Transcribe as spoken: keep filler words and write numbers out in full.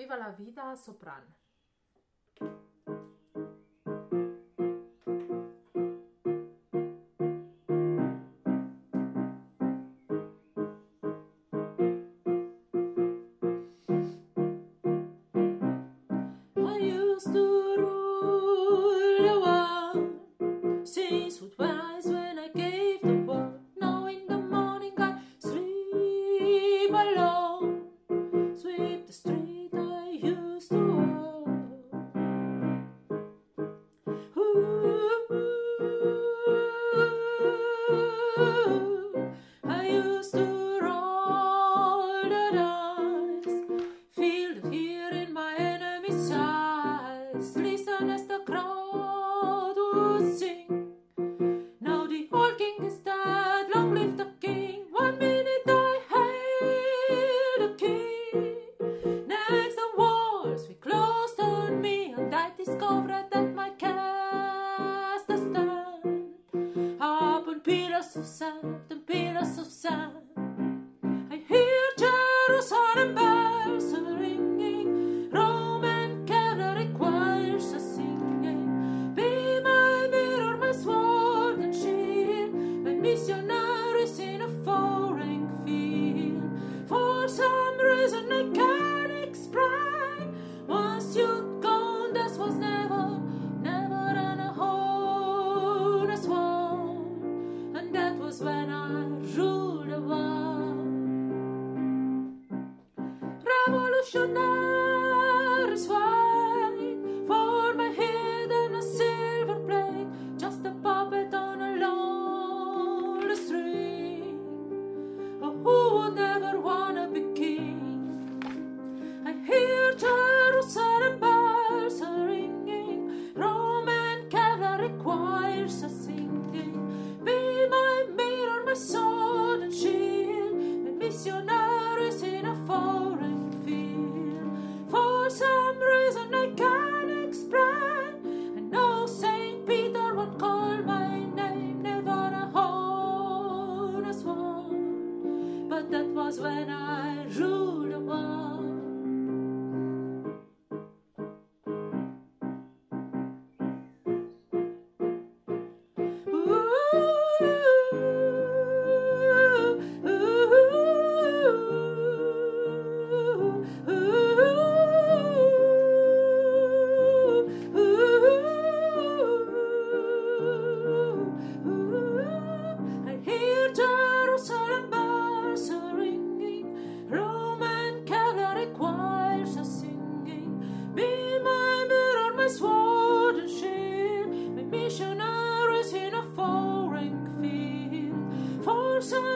Viva la vida, sopran. I used to rule the world, since with wise when I gave the word. Now in the morning I sleep alone, sweep the street I used to walk. Ooh, I used to roll the dice, feel the fear in my enemy's eyes, listen as the crowd would sing. Now the old king is dead, long live the king. One minute I hail the king, next the walls we closed on me, and I discovered that my cast a stand upon pillars of sand and pillars of sand. I hear Jerusalem bells ringing, Roman cavalry choirs are singing. Be my mirror, my sword and shield, my missionaries in a foreign field. For some reason I can't explain, once you'd gone, that was never, never an a honest one, and that was when I ruled the world. Revolutionaries fight for my head and a silver plate, just a puppet on a lonely string. Oh, who would never wanna be king? I hear Jerusalem bells are ringing, Roman cavalry choirs are singing. Be my mirror, my sword and shield, my missionaries in a foreign field. For some reason I can't explain, I know Saint Peter would call my name, never a honest one, but that was when I ruled the world. I hear Jerusalem bells are ringing, Roman cavalry choirs are singing. Be my mirror, my sword and shield, my missionaries in a foreign field. For some